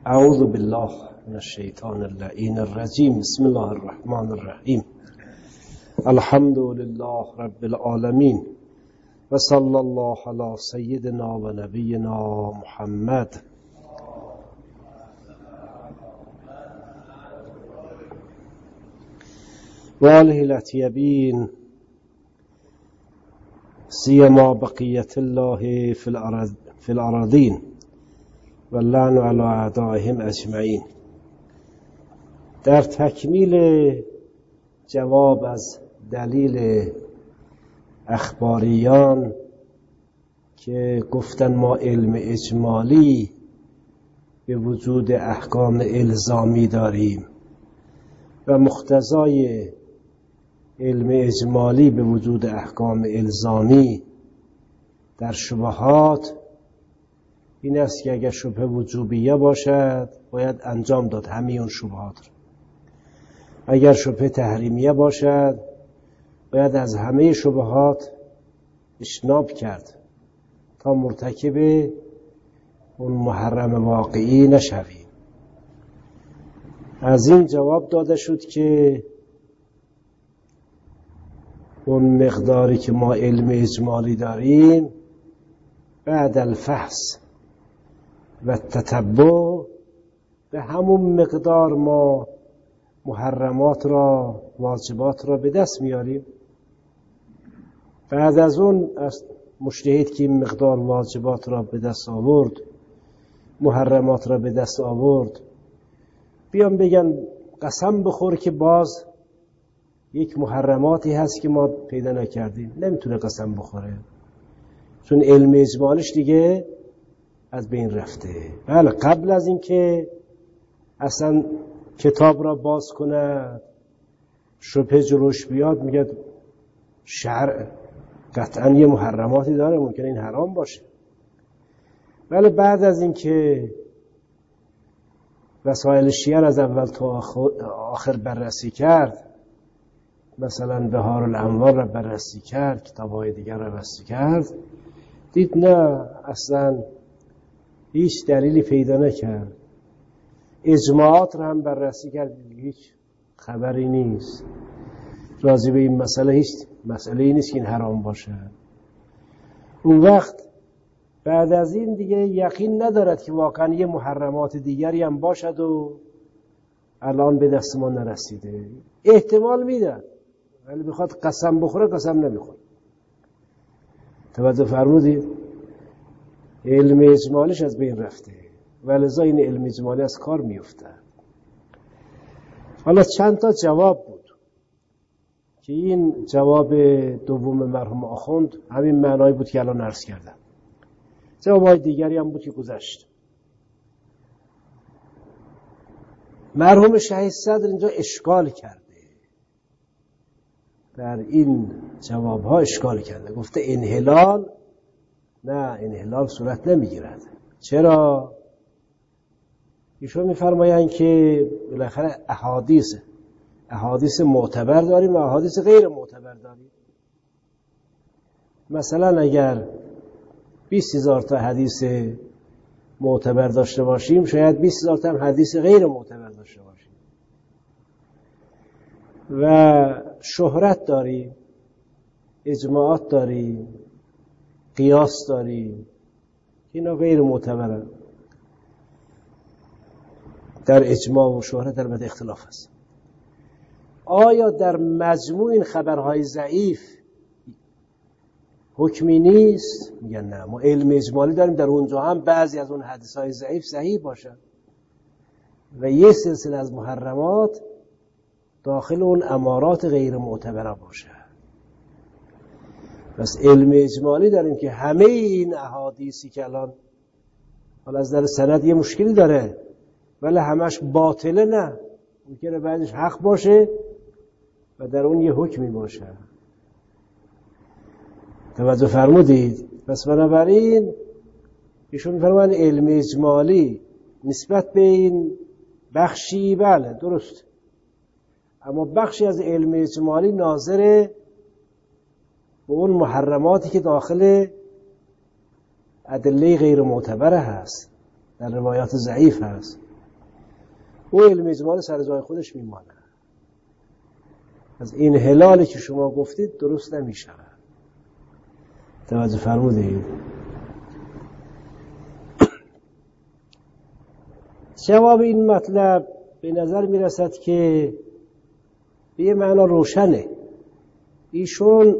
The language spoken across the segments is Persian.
اعوذ بالله من الشیطان اللعین الرجیم. بسم الله الرحمن الرحیم. الحمد لله رب العالمین و صلی الله علی سیدنا و نبینا محمد. و آله الاطیبین سیما بقیت الله فی الارضین و اللعن علی اعدائهم اجمعین. در تکمیل جواب از دلیل اخباریان که گفتن ما علم اجمالی به وجود احکام الزامی داریم و مقتضای علم اجمالی به وجود احکام الزامی در شبهات این است که اگر شبهه وجوبیه باشد باید انجام داد همه اون شبهات را. اگر شبهه تحریمیه باشد باید از همه شبهات اجتناب کرد تا مرتکب اون محرم واقعی نشویم. از این جواب داده شد که اون مقداری که ما علم اجمالی داریم بعد الفحص و تتبع به همون مقدار ما محرمات را واجبات را به دست میاریم. بعد از اون مجتهد که این مقدار واجبات را به دست آورد محرمات را به دست آورد بیان بگن قسم بخور که باز یک محرماتی هست که ما پیدا نکردیم. نمیتونه قسم بخوره چون علم اجمالیش دیگه از بین رفته. بله قبل از این که اصلا کتاب را باز کنه شبهه جلوش بیاد میگه شرع قطعا یه محرماتی داره ممکنه این حرام باشه. ولی بعد از این که وسایل شیعه از اول تا آخر بررسی کرد، مثلا بهار الانوار را بررسی کرد، کتاب‌های دیگر را بررسی کرد، دید نه اصلا هیچ دلیلی پیدا نکرد. اجماعات را هم بررسی کرد، هیچ خبری نیست راجع به این مسئله. هیچ مسئله ای نیست که این حرام باشه. اون وقت بعد از این دیگه یقین ندارد که واقعا یه محرمات دیگری هم باشد و الان به دست ما نرسیده. احتمال میده ولی بخواد قسم بخوره قسم نمیخوره. توجه فرمودید؟ علم اجمالیش از بین رفته ولذا این علم اجمالی از کار میفته. حالا چند تا جواب بود که این جواب دوم مرحوم آخوند همین معنایی بود که الان عرض کردم. جوابای دیگری هم بود که گذشت. مرحوم شهید صدر اینجا اشکال کرده، در این جوابها اشکال کرده، گفته انحلال نه، انحلال صورت نمیگیرد. چرا؟ ایشون میفرمایند که بالاخره احادیث معتبر داریم و احادیث غیر معتبر داریم. مثلا اگر 20,000 تا حدیث معتبر داشته باشیم شاید 20,000 تا هم حدیث غیر معتبر داشته باشیم. و شهرت داریم، اجماعات داریم، قیاس داریم که اینا غیر معتبرن. در اجماع و شهرت البته اختلاف است. آیا در مجموع این خبرهای ضعیف حکمی نیست؟ میگن نه، ما علم اجمالی داریم در اونجا هم بعضی از اون حدیثهای ضعیف صحیح باشن و یه سلسله از محرمات داخل اون امارات غیر معتبره باشه. پس علم اجمالی داریم که همه این احادیثی که الان حالا از در سند یه مشکلی داره ولی همش باطله، نه، ممکنه بعدش حق باشه و در اون یه حکمی باشه. توجه فرمودید؟ پس بنابراین ایشون می‌فرمایند علم اجمالی نسبت به این بخشی بله درست، اما بخشی از علم اجمالی ناظر به اون محرماتی که داخل ادله غیر معتبره هست، در روایات ضعیف هست. او علم اجمالی سر جای خودش میمانه. از این هلالی که شما گفتید درست نمیشه. توجه فرمودید؟ جواب این مطلب به نظر میرسد که به یه معنا روشنه. ایشون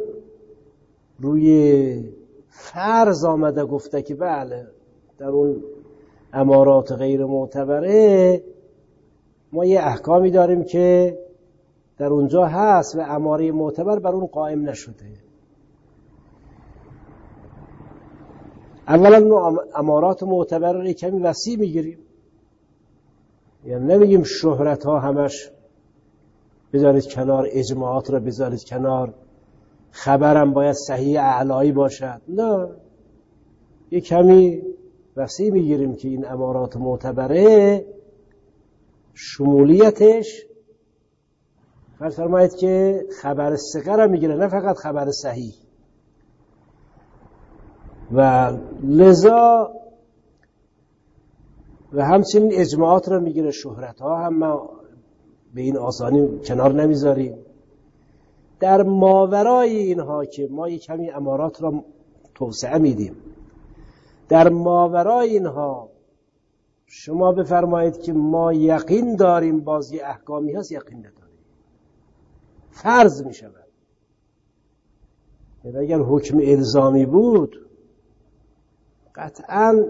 روی فرض آمده گفته که بله در اون امارات غیر معتبره ما یه احکامی داریم که در اونجا هست و اماره معتبر بر اون قائم نشده. اولا امارات معتبر رو کمی وسیع میگیریم، یعنی نمیگیم شهرت ها همش بذارید کنار، اجماعات رو بذارید کنار، خبرم باید صحیح اعلایی باشد. نه، یه کمی وسیع میگیریم که این امارات معتبره شمولیتش فرض فرمایید که خبر ثقه را میگیره، نه فقط خبر صحیح. و لذا و همچنین اجماعات را میگیره، شهرت ها هم ما به این آسانی کنار نمیذاریم. در ماورای اینها که ما یک کمی امارات را توسعه میدیم، در ماورای اینها شما بفرمایید که ما یقین داریم بازی احکامی هست، یقین نداریم، فرض می شود. اگر حکم الزامی بود قطعاً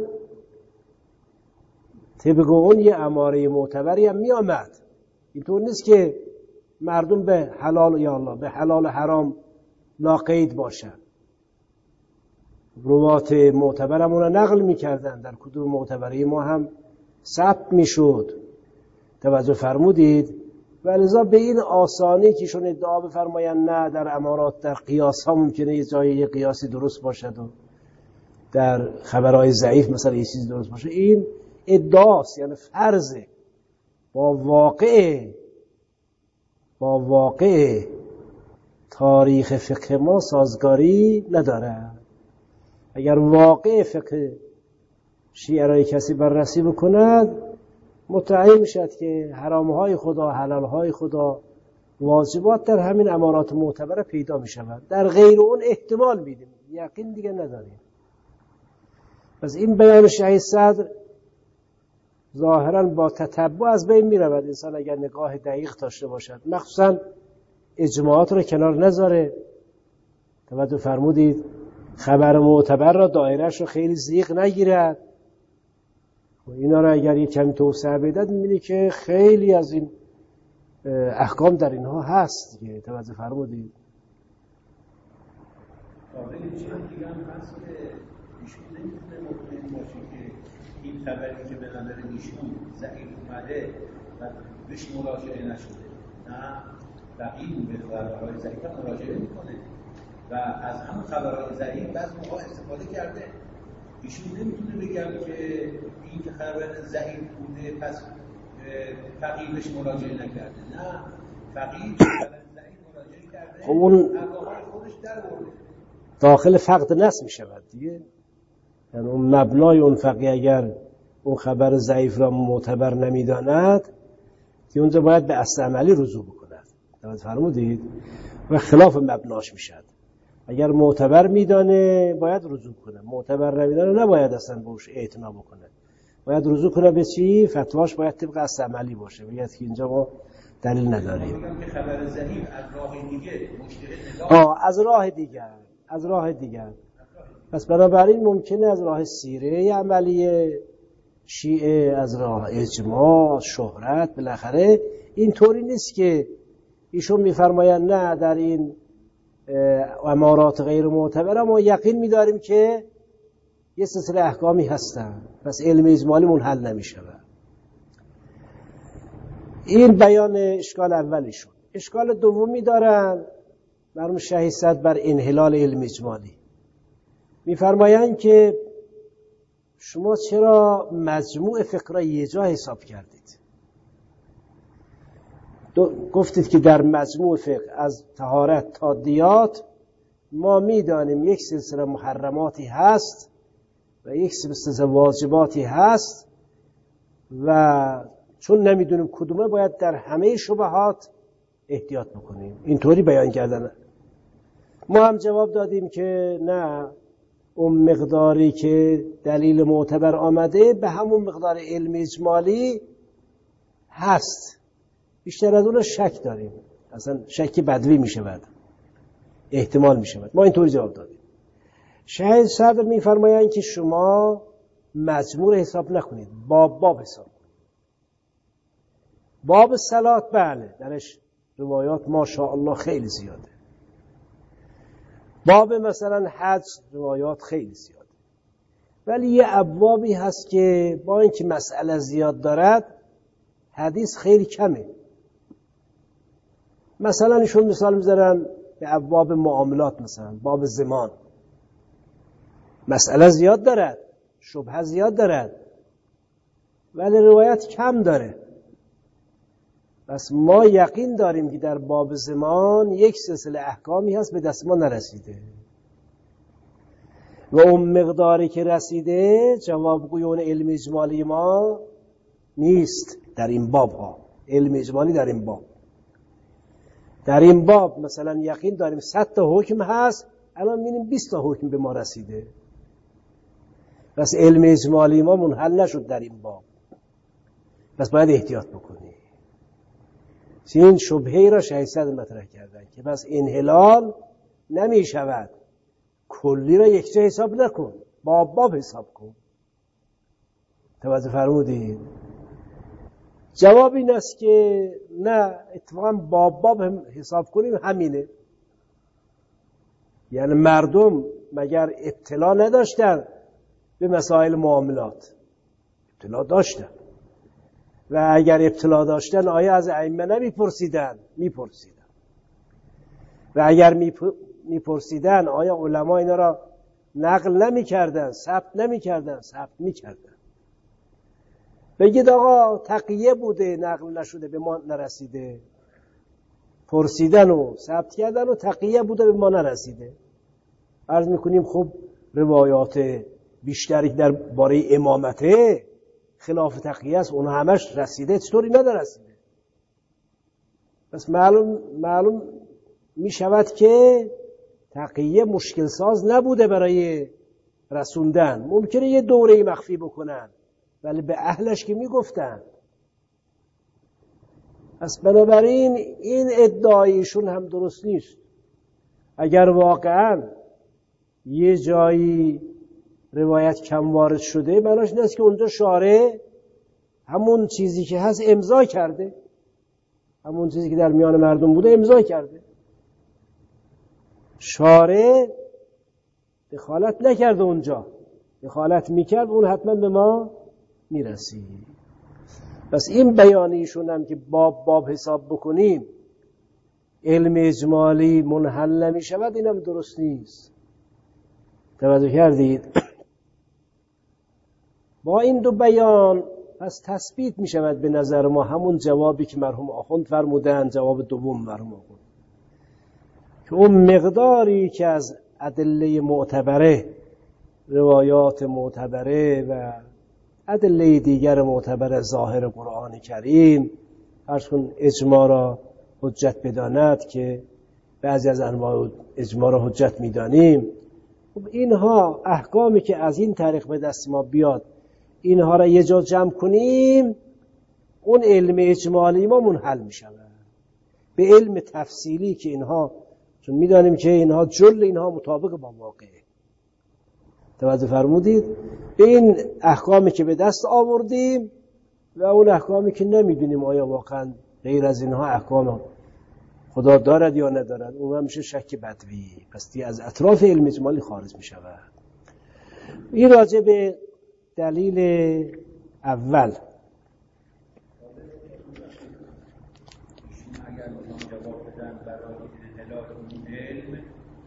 طبق اون یه اماره معتبری هم می آمد. اینطور نیست که مردم به حلال یا الله به حلال حرام ناقید باشن. روات معتبرمون رو نقل می کردن، در کتب معتبری ما هم ثبت می شد. توجه فرمودید؟ ولذا به این آسانی که شون ادعا بفرمایند نه در امارات در قیاس ها ممکنه یه جایی یه قیاسی درست باشد و در خبرهای ضعیف مثلا یه چیزی درست باشه، این ادعاست، یعنی فرضه، با واقع تاریخ فقه ما سازگاری نداره. اگر واقع فقه شیعه را کسی بررسی بکند متعین میشد که حرامهای خدا، حلالهای خدا، واجبات در همین امارات معتبر پیدا میشود. در غیر اون احتمال میدیم، یقین دیگه نداریم. پس این بیان شیخ صدر ظاهرا با تتبع از بین میرود. انسان اگر نگاه دقیق داشته باشد، مخصوصا اجماعات رو کنار نذاره. توجه فرمودید؟ خبر معتبر را دایرهش رو خیلی ضیق نگیرد. اینا را اگر یک کمی توسعه بدهد می‌بینی که خیلی از این احکام در اینها هست دیگه. توجه فرمودید؟ قابل چیز دیگه هم هست که ایشون نمیتونه مطمئن باشه که این خبری که به نظر ایشون ضعیف اومده و بهش مراجعه نشده، نه بقیه به خبرهای ضعیف مراجعه میکنه و از همون خبرهای ضعیف بعض موقع استفاده کرده. ایشون نمیتونه بگم که این که خبر ضعیف بوده پس فقیه بهش مراجعه نکرده. نه، فقیه به خبر ضعیف مراجعه کرده، اون خودش در برده، داخل فقد نص می شود دیگه. یعنی اون مبنای اون فقیه اگر اون خبر ضعیف را معتبر نمیداند که اونجا باید به اصل عملی رجوع بکند. توجه فرمودید؟ و خلاف مبناش میشد. اگر معتبر میدانه باید رجوع کنه، معتبر نمیدانه نباید اصلا بهش اعتنا بکنه، باید رجوع کنه به چی؟ فتواش باید طبق اصل عملی باشه. بگید که اینجا ما دلیل نداریم. میگم که خبر ضعیف از راه دیگه مشکل از راه دیگر. پس بنابراین ممکنه از راه سیره عملی شیعه، از راه اجماع، شهرت، بالاخره اینطوری نیست که ایشون میفرمایند نه در این امارات غیر معتبر ما یقین می‌داریم که یه سلسله احکامی هستن، پس علم اجمالی منحل نمی‌شود. این بیان اشکال اولیشون. اشکال دومی دارن مرحوم شیخ صدر بر انحلال علم اجمالی. میفرمایند که شما چرا مجموع فقه را یه جا حساب کردید؟ گفتید که در مجموع فقه از طهارت تا دیات ما میدانیم یک سلسله محرماتی هست و یک سلسله واجباتی هست و چون نمیدونیم کدومه باید در همه شبهات احتیاط بکنیم. اینطوری بیان کردن. ما هم جواب دادیم که نه، اون مقداری که دلیل معتبر آمده به همون مقدار علم اجمالی هست، بیشتر از اون شک داریم، اصلا شک بدوی می شود، احتمال می شود. ما اینطوری جواب دادیم. شاید صدر می فرمایند که شما مجموع حساب نکنید، باب حساب کنید. باب صلات بله درش روایات ماشاءالله خیلی زیاده. باب مثلا حج روایات خیلی زیاده. ولی یه ابوابی هست که با اینکه مسئله زیاد دارد حدیث خیلی کمه. مثلا ایشون مثال میذارن به ابواب معاملات، مثلا باب زمان، مسئله زیاد دارد، شبهه زیاد دارد، ولی روایت کم داره. پس ما یقین داریم که در باب زمان یک سلسله احکامی هست به دست ما نرسیده و اون مقداری که رسیده جوابگوی اون علم اجمالی ما نیست. در این باب ها علم اجمالی در این باب مثلا یقین داریم 100 تا حکم هست، الان می‌بینیم 20 تا حکم به ما رسیده. پس علم اجمالی ما منحل نشد در این باب، پس باید احتیاط بکنیم. این شبهه را شیخ صدر مطرح کردن که پس انحلال نمی شود، کلی را یک جا حساب نکن، باب حساب کن. توجه فرمودید؟ جواب این است که نه، اتفاقا باب حساب کنیم همینه. یعنی مردم مگر اطلاع نداشتن به مسائل معاملات؟ اطلاع داشتن، و اگر اطلاع داشتن آیا از ائمه نمیپرسیدن؟ میپرسیدن. و اگر میپرسیدن آیا علما اینا را نقل نمیکردن، ثبت نمیکردن؟ ثبت میکردن. بگید آقا تقیه بوده نقل نشده به ما نرسیده، پرسیدن و ثبت کردن و تقیه بوده به ما نرسیده. عرض میکنیم خب روایات بیشتری در باره امامته خلاف تقیه است، اون همش رسیده، چطوری نرسیده؟ پس معلوم می شود که تقیه مشکل ساز نبوده برای رسوندن. ممکنه یه دوره مخفی بکنن ولی به اهلش که می گفتن. پس بنابراین این ادعایشون هم درست نیست. اگر واقعا یه جایی روایت کم وارد شده، معناش این است که اونجا شارع همون چیزی که هست امضا کرده، همون چیزی که در میان مردم بوده امضا کرده. شارع دخالت نکرده اونجا، دخالت میکرد اون حتما به ما میرسید. پس این بیانیشون هم که باب حساب بکنیم علم اجمالی منحل نمیشود، اینم درست نیست. توجه کردید؟ با این دو بیان پس تثبیت می شود به نظر ما همون جوابی که مرحوم آخوند فرمودن، جواب دوم مرحوم آخوند، که اون مقداری که از ادله معتبره، روایات معتبره و ادله دیگر معتبر ظاهر قرآن کریم، فرض کن اجماع را حجت بداند که بعضی از انواع اجماع را حجت می دانیم، خب اینها احکامی که از این طریق به دست ما بیاد اینها را یه جا جمع کنیم، اون علم اجمالی ما منحل می شود به علم تفصیلی که اینها، چون می دانیم که اینها جل اینها مطابق با واقعه. توجه فرمودید؟ به این احکامی که به دست آوردیم و اون احکامی که نمیدونیم آیا واقعا غیر از اینها احکام خدا دارد یا ندارد، اون هم میشه شک بدوی. پس دیگه از اطراف علم اجمالی خارج می شود. این راجع به دلیل اول. اگر جواب بدن برای انحلال اون علم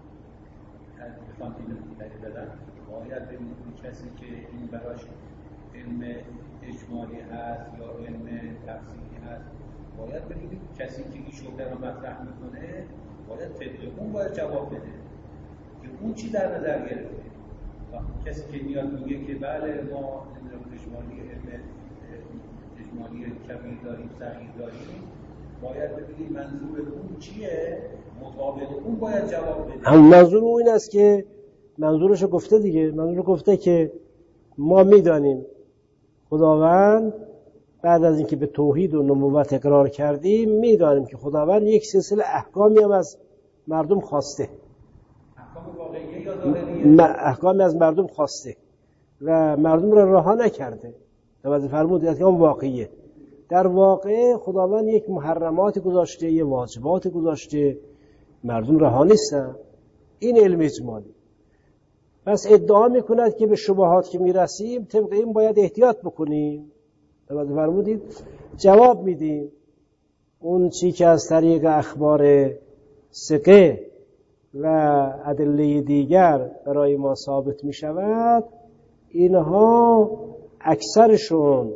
باید ببینید کسی که این براش علم اجمالی هست یا علم تفصیلی هست، باید ببینید کسی که این شبهه رو مطرح میکنه باید طبق اون باید جواب بده که اون چی در نظر گرفته. کسی که میاد میگه که بله ما اجمالی علم اجمالی کبیر داریم، صغیر داریم، باید ببینیم منظور اون چیه، مطابق اون باید جواب بده. هم منظور اون این است که منظورش گفته دیگه، منظور گفته که ما میدانیم خداوند بعد از اینکه به توحید و نبوت اقرار کردیم میدانیم که خداوند یک سلسله احکامی هم از مردم خواسته، احکام واقعیه یا ظاهریه؟ احکامی از مردم خواسته و مردم را رها نکرده. توجه فرمودید که اون واقعیه. در واقع خداوند یک محرمات گذاشته، یک واجبات گذاشته، مردم رها نیستن. این علم اجمالی. پس ادعا میکند که به شبهات که میرسیم طبق این باید احتیاط بکنیم. توجه فرمودید؟ جواب میدیم اون چی که از طریق اخبار ثقه و ادله دیگر برای ما ثابت میشود، اینها اکثرشون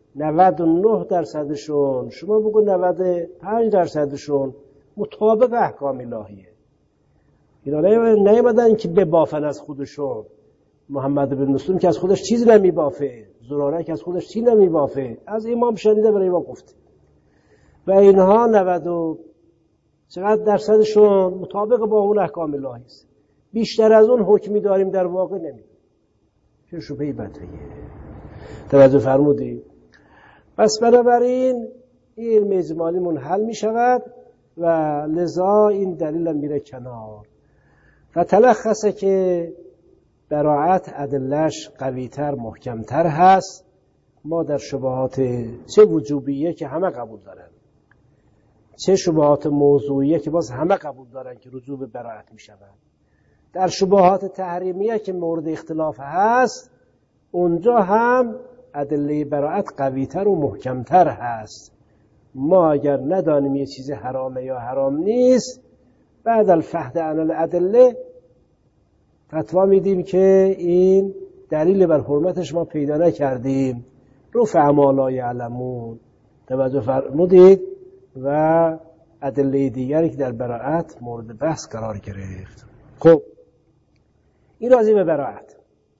99%شون، شما بگو 95%شون مطابق احکام الهیه. اینا نیومدن که ببافن از خودشون. محمد بن مسلم که از خودش چیزی نمیبافه، زراره که از خودش چیزی نمیبافه، از امام شنیده برای امام گفته. و اینها 90 چقدر درصدشون مطابق با اون احکام الهی است. بیشتر از اون حکمی داریم در واقع نمیدونیم. چه شبهه‌ای بدیه. توجه فرمودید؟ پس بنابراین این علم اجمالی منحل می شود و لذا این دلیل هم میره کنار. و تلخصه که براعت ادلش قویتر محکمتر هست. ما در شبهات چه وجوبیه که همه قبول دارن، چه شبهات موضوعیه که باز همه قبول دارن که رجوع به براعت می شود، در شبهات تحریمیه که مورد اختلاف هست اونجا هم ادله براعت قویتر و محکمتر هست. ما اگر ندانیم یه چیز حرامه یا حرام نیست، بعد الفحث عن الادله فتوا میدیم که این دلیل بر حرمتش ما پیدا نکردیم. رفع ما لا یعلمون. توجه فرمودید؟ و ادله دیگری که در براعت مورد بحث قرار گرفت. خب این راضی به براعت.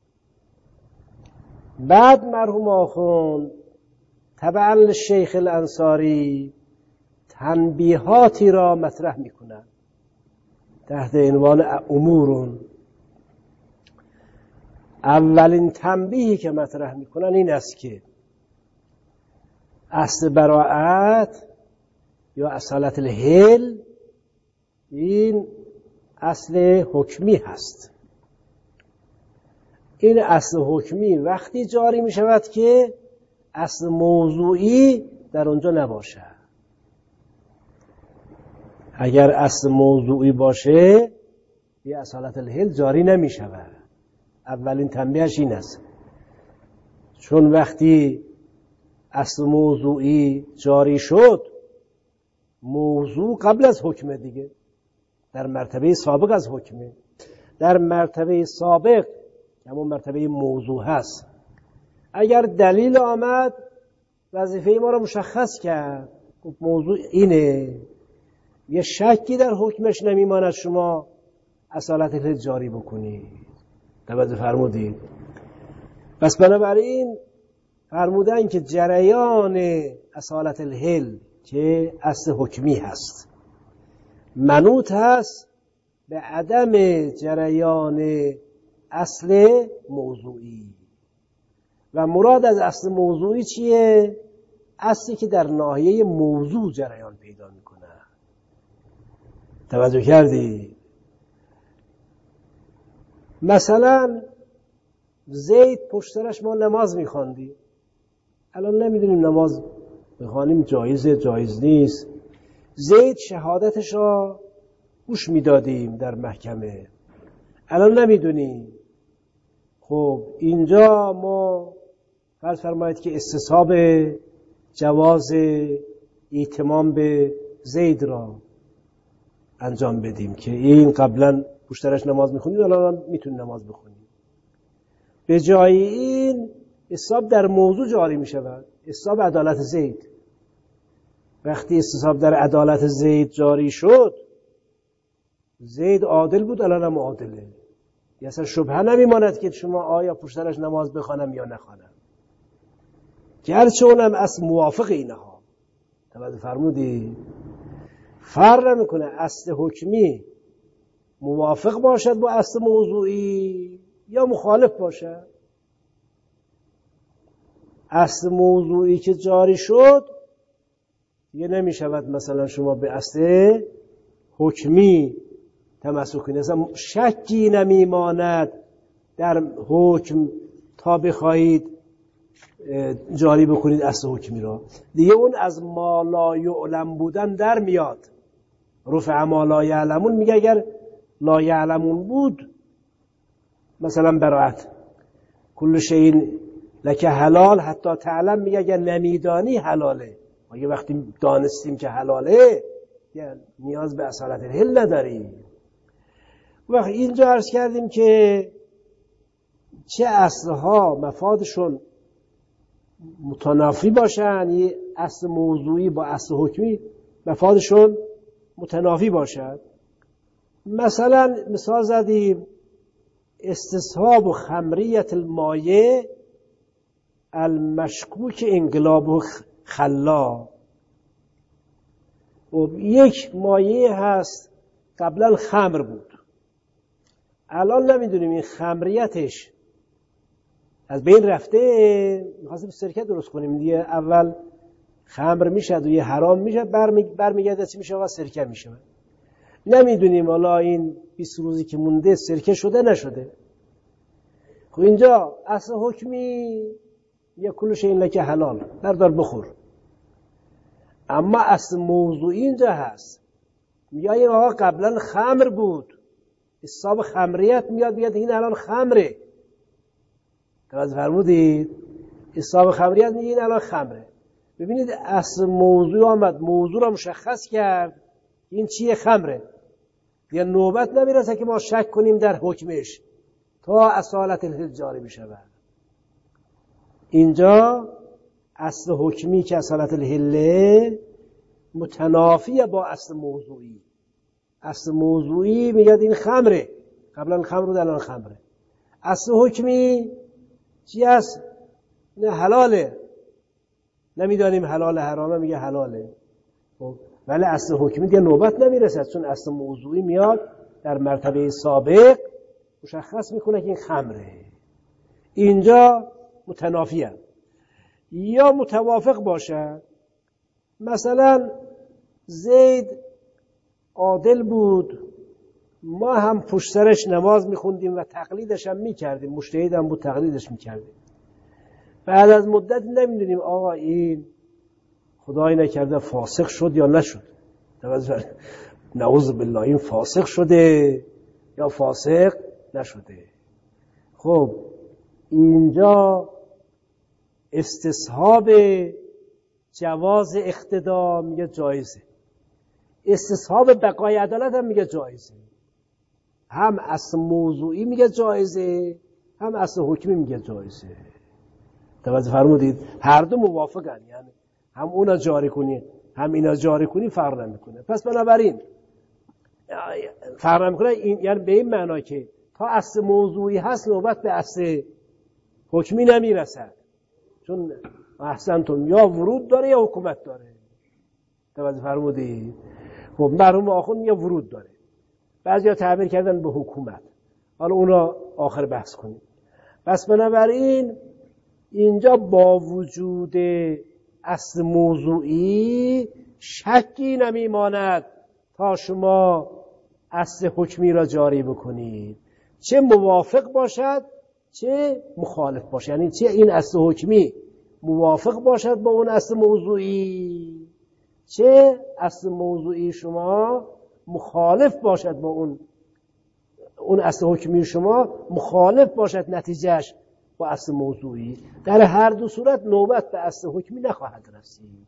بعد مرحوم آخوند تبع الشیخ الانصاری تنبیهاتی را مطرح میکنند تحت عنوان امورون. اولین تنبیهی که مطرح میکنن این است که اصل براعت یا اصالت الحل این اصل حکمی هست. این اصل حکمی وقتی جاری می شود که اصل موضوعی در اونجا نباشه. اگر اصل موضوعی باشه یه اصالت الحل جاری نمی شود. اولین تنبیهش این است، چون وقتی اصل موضوعی جاری شد، موضوع قبل از حکمه دیگه، در مرتبه سابق از حکمه. در مرتبه سابق همون مرتبه موضوع هست. اگر دلیل آمد وظیفه ما رو مشخص کرد، موضوع اینه، یه شکی در حکمش نمیماند شما اصالت الحل جاری بکنید. توجه فرمودید؟ پس بنابراین فرمودن که جریان اصالت الحل که اصل حکمی هست منوط هست به عدم جریان اصل موضوعی. و مراد از اصل موضوعی چیه؟ اصلی که در ناحیه موضوع جریان پیدا میکنه. توجه کردی؟ مثلا زید پشت سرش ما نماز میخواندیم، الان نمیدونیم نماز بخوانیم جایزه جایز نیست. زید شهادتش را گوش میدادیم در محکمه، الان نمیدونیم. خب اینجا ما فرض فرمایید که استصحاب جواز ایتمام به زید را انجام بدیم که این قبلا پشترش نماز میخونید، الان میتونید نماز بخونید. به جای این استصحاب در موضوع جاری میشود، استصحاب عدالت زید. وقتی استصحاب در عدالت زید جاری شد، زید عادل بود، الان هم عادله. اصلا شبهه نمیماند که شما آیا پشترش نماز بخوانم یا نخوانم. گرچه اونم اصل موافق اینها. توجه فرمودی؟ فرق نمیکنه اصل حکمی موافق باشد با اصل موضوعی یا مخالف باشد. اصل موضوعی که جاری شد دیگه نمیشود مثلا شما به اصل حکمی تمسک کنید. اصلا شکی نمیماند در حکم تا بخواهید جاری بکنید اصل حکمی را. دیگه اون از ما لا یعلم بودن در میاد. رفع ما لا یعلمون میگه اگر لا یعلمون بود مثلا براعت کل شیء لکه حلال حتی تعلم، میگه اگر نمیدانی حلاله. اگه وقتی دانستیم که حلاله یعنی نیاز به اصالت الحل نداری. وقتی اینجا عرض کردیم که چه اصلها مفادشون متنافی باشن، یه اصل موضوعی با اصل حکمی مفادشون متنافی باشد. مثلا مثال زدیم استصحاب خمریت المایه المشکوک انقلاب خلا. و یک مایه هست قبلا خمر بود، الان نمیدونیم این خمریتش از بین رفته، می‌خواستیم سرکه درست کنیم دیگه. اول خمر میشه و یه حرام میشه، برمیگرده چی میشه و سرکه میشه. نمیدونیم حالا این 20 روزی که مونده سرکه شده نشده. خب اینجا اصل حکمی یه کلش این لکه حلال بردار بخور. اما اصل موضوعی اینجا هست، میگه این آقا قبلا خمر بود، حساب خمریت میاد بیاد این الان خمره. توجه فرمودید؟ حساب خمریت میگه این الان خمره. ببینید اصل موضوع آمد، موضوع را مشخص کرد این چیه؟ خمره. یا نوبت نمیرسه که ما شک کنیم در حکمش تا اصالت الحل جاری بشود. اینجا اصل حکمی که اصالت الحل متنافیه با اصل موضوعی. اصل موضوعی میگه این خمره، قبلا خمر بود الان خمره. اصل حکمی چی است؟ نه حلاله، نمیدانیم حلال حرامه، میگه حلاله. ولی اصل حکمی دیگه نوبت نمیرسد، چون اصل موضوعی میاد در مرتبه سابق مشخص میکنه که این خمره. اینجا متنافیه یا متوافق باشه. مثلا زید عادل بود، ما هم پشت سرش نماز میخوندیم و تقلیدش هم میکردیم، مجتهد هم بود تقلیدش میکردیم. بعد از مدت نمیدونیم آقا این خدای نکرده فاسق شد یا نشد. نعوذ بالله این فاسق شده یا فاسق نشده. خب اینجا استصحاب جواز اقتدا میگه جایزه، استصحاب بقای عدالت هم میگه جایزه. هم اصل موضوعی میگه جایزه، هم اصل حکمی میگه جایزه. توجه فرمودید؟ هر دو موافقن، یعنی هم اونا جاری کنی هم اینا جاری کنی فرق نمیکنه. پس بنابراین فرق نمیکنه، این یعنی به این معنا که تا اصل موضوعی هست نوبت به اصل حکمی نمیرسد، چون احسنتون یا ورود داره یا حکومت داره. توجه فرمودید؟ خب مرحوم آخوند یا ورود داره، بعضیا تعبیر کردن به حکومت، حالا اونا آخر بحث کنیم. پس بنابراین اینجا با وجود اصل موضوعی شکی نمیماند تا شما اصل حکمی را جاری بکنید، چه موافق باشد چه مخالف باشد. یعنی چه این اصل حکمی موافق باشد با اون اصل موضوعی، چه اصل موضوعی شما مخالف باشد با اون اصل حکمی شما مخالف باشد نتیجهش با اصل موضوعی. در هر دو صورت نوبت به اصل حکمی نخواهد رسید.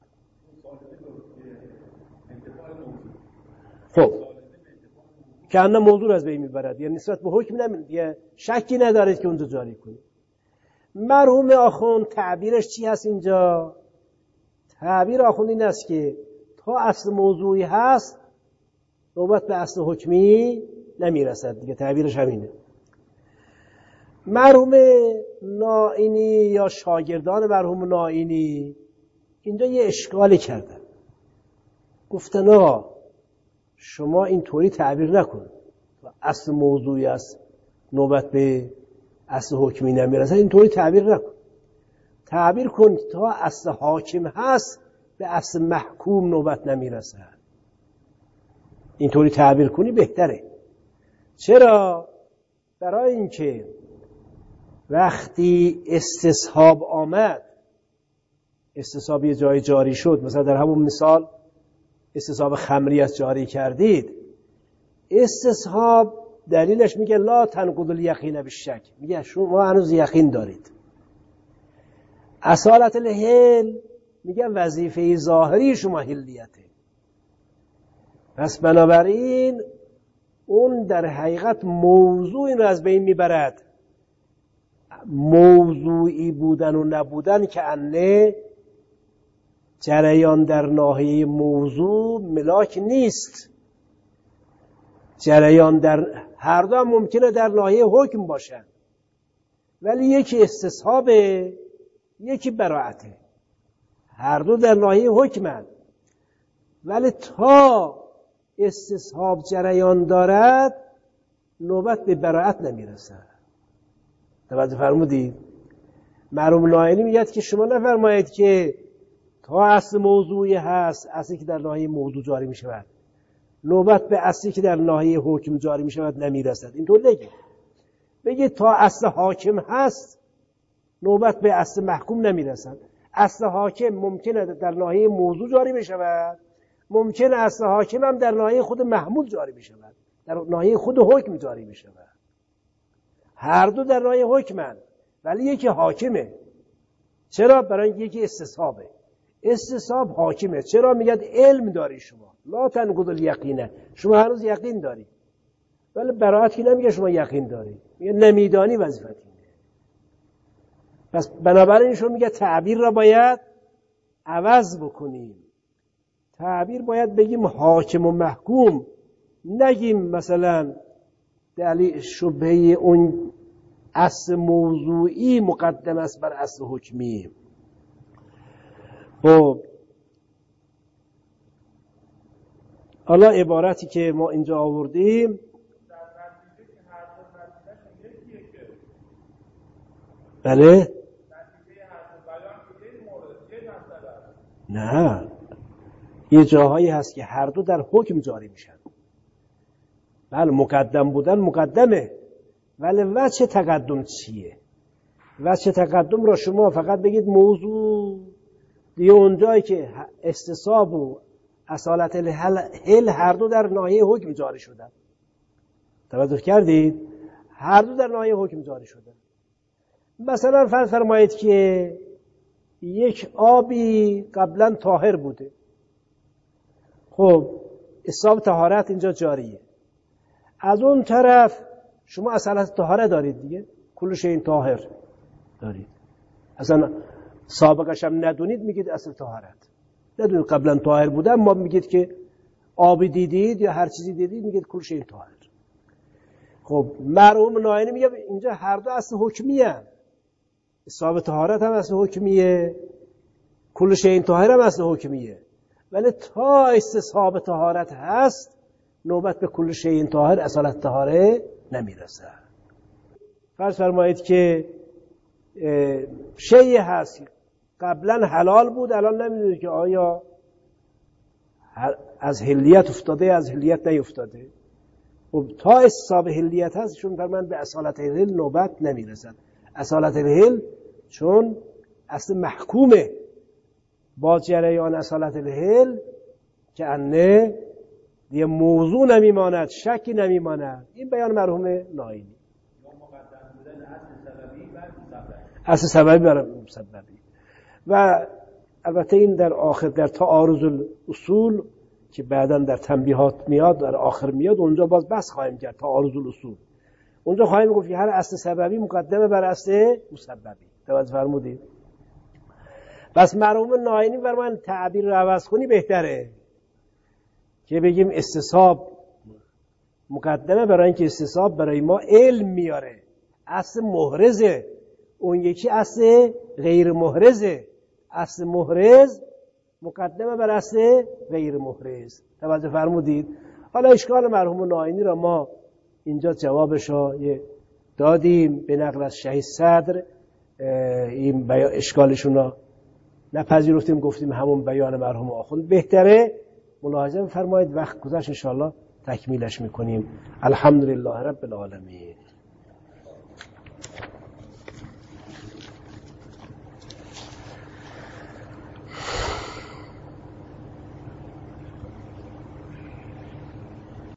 خب که انه موضوع از بین میبرد، یعنی نسبت به حکم نمیده، شکی ندارید که اونجا جاری کنید. مرحوم آخوند تعبیرش چی هست اینجا؟ تعبیر آخوند این است که تا اصل موضوعی هست نوبت به اصل حکمی نمیرسد دیگه. تعبیرش همینه. مرحوم نائینی یا شاگردان مرحوم نائینی اینجا یه اشکالی کردن، گفتن شما اینطوری تعبیر نکن، اصل موضوعی است نوبت به اصل حکمی نمیرسه، اینطوری تعبیر نکن، تعبیر کن تا اصل حاکم هست به اصل محکوم نوبت نمیرسه. اینطوری تعبیر کنی بهتره. چرا؟ برای اینکه وقتی استصحاب آمد، استصحاب یه جای جاری شد، مثلا در همون مثال استصحاب خمریت جاری کردید، استصحاب دلیلش میگه لا تنقض الیقین بالشک، میگه شما هنوز یقین دارید. اصالت الحل میگه وظیفه ظاهری شما حلیته. پس بنابراین اون در حقیقت موضوع این رو از بین میبرد. موضوعی بودن و نبودن که انه جریان در ناحیه موضوع ملاک نیست. جریان در هر دو هم ممکنه در ناحیه حکم باشن، ولی یکی استصحابه یکی براعته، هر دو در ناحیه حکمن، ولی تا استصحاب جریان دارد نوبت به براعت نمیرسه. توجه فرمودید؟ مرحوم نائینی میگه که شما نفرمایید که تا اصل موضوعی هست، اصلی که در ناحیه موضوع جاری میشود، نوبت به اصلی که در ناحیه حکم جاری میشود نمیرسد. اینطور نگید. بگید تا اصل حاکم هست نوبت به اصل محکوم نمیرسد. اصل حاکم ممکنه در ناحیه موضوع جاری بشود، ممکنه اصل حاکم هم در ناحیه خود محمول جاری بشود، در ناحیه خود حکم جاری بشود. هر دو در ناحیه حکمن، ولی یکی حاکمه. چرا؟ برای اینکه یکی استصحابه. استصحاب حاکمه. چرا؟ میگه علم داری شما، لا تنقض الیقین، شما هنوز یقین داری، ولی براعت که نمیگه شما یقین داری، میگه نمیدانی وظیفت اینه. پس بنابراین شما میگه تعبیر را باید عوض بکنیم. تعبیر باید بگیم حاکم و محکوم، نگیم مثلا دلیل شبهه اون اصل موضوعی مقدم است بر اصل حکمی. خب حالا عبارتی که ما اینجا آوردیم، بله نه، یه جاهایی هست که هر دو در حکم جاری میشن. بله مقدم بودن مقدمه، ولی وجه تقدم چیه؟ وجه تقدم را شما فقط بگید موضوع دیگه، اونجایی که استصحاب و اصالت الحل هر دو در ناحیه حکم جاری شدن. توجه کردید؟ هر دو در ناحیه حکم جاری شدن. مثلا فرض فرمایید که یک آبی قبلا طاهر بوده، خب اسباب طهارت اینجا جاریه. از اون طرف شما اصالت طهارت دارید دیگه، کل شیء طاهر دارید، اصلا سابقش هم ندونید میگید اصل طهارت، ندونید قبلا طاهر بوده، اما میگید که آبی دیدید یا هر چیزی دیدید میگید کل شیء طاهر. خب مرحوم نائینی میگه اینجا هر دو اصل حکمیه، اسباب طهارت هم اصل حکمیه، کل شیء طاهر هم اصل حکمیه، ولی تا استصحاب طهارت هست نوبت به کل شیء طاهر اصالت طهاره نمیرسه. فرض فرمایید که شیء هست قبلا حلال بود، الان نمیدونید که آیا از حلیت افتاده از حلیت نیفتاده. خب تا استصحاب حلیت هست چون فرمان به اصالت الحل نوبت نمیرسد. اصالت الحل چون اصل محکومه، با جریان اصالت الحل که انه دیگه موضوع نمیماند، شکی نمیماند. این بیان مرحوم نائینی. اصل سببی برای مسببی. و البته این در آخر در تعارض الاصول که بعداً در تنبیهات میاد، در آخر میاد، اونجا باز بحث خواهیم کرد تعارض الاصول. اونجا خواهیم گفت که هر اصل سببی مقدمه بر اصل مسببی. توجه فرمودید؟ بس مرحوم نائینی فرمان تعبیر رو عوض کنی بهتره، که بگیم استصحاب مقدمه، برای اینکه استصحاب برای ما علم میاره. اصل محرزه، اون یکی اصل غیر محرزه. اصل محرز مقدمه بر اصل غیر محرز. توجه فرمودید؟ حالا اشکال مرحوم ناینی را ما اینجا جوابش را دادیم به نقل از شهید صدر. این اشکالشون را نپذیرفتیم، گفتیم همون بیان مرحوم آخوند بهتره. ملاحظه فرمایید، وقت گذشت، انشاءالله تکمیلش میکنیم. الحمدلله رب العالمین.